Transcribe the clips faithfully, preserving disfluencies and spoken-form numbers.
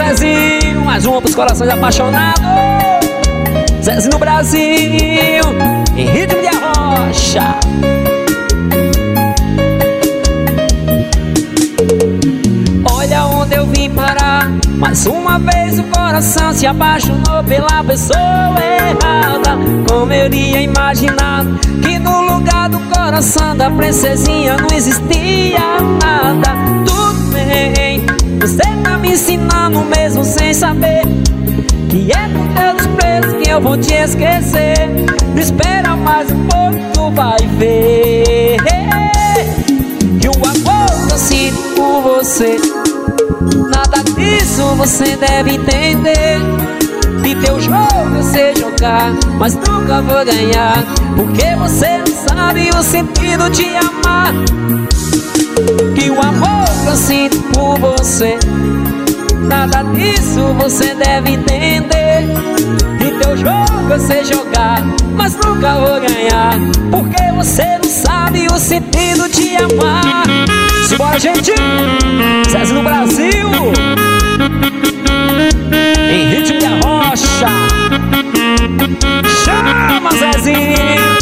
Zezinho, mais uma pros corações apaixonados. Zezinho no Brasil, em ritmo de arrocha. Olha onde eu vim parar. Mais uma vez o coração se apaixonou pela pessoa errada. Como eu iria imaginar que no lugar do coração da princesinha não existia nada. Tudo bem, você tá me ensinando mesmo sem saber que é com teu desprezo que eu vou te esquecer. Não espera mais um pouco, tu vai ver que o amor que eu sinto por você, nada disso você deve entender. De teu jogo eu sei jogar, mas nunca vou ganhar, porque você não sabe o sentido de amar. Que o amor que eu sinto por você, nada disso você deve entender. De teu jogo eu sei jogar, mas nunca vou ganhar, porque você não sabe o sentido de amar. Simbora, gente! Zezinho no Brasil, em ritmo de arrocha. Chama, Zezinho!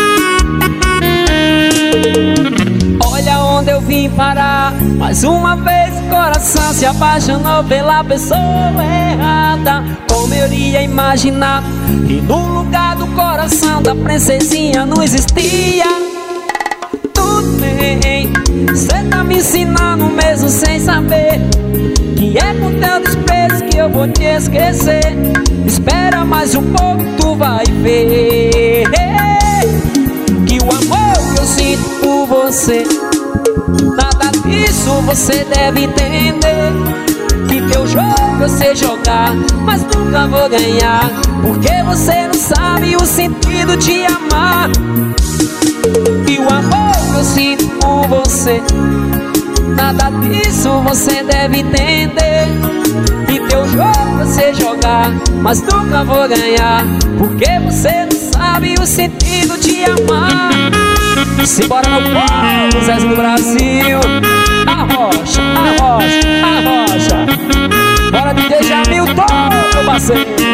Olha onde eu vim parar. Mais uma vez o coração se apaixonou pela pessoa errada. Como eu iria imaginar que no lugar do coração da princesinha não existia. Tudo bem, cê tá me ensinando mesmo sem saber que é com teu desprezo que eu vou te esquecer. Espera mais um pouco, tu vai ver que o amor que eu sinto por você, nada disso você deve entender. Que teu jogo eu sei jogar, mas nunca vou ganhar, porque você não sabe o sentido de amar. E o amor que eu sinto por você, nada disso você deve entender. Que teu jogo eu sei jogar, mas nunca vou ganhar, porque você não sabe o sentido de amar. Simbora meu povo, Zezinho no Brasil. Arrocha, arrocha, arrocha. Bora D J Jamilton, meu parceiro.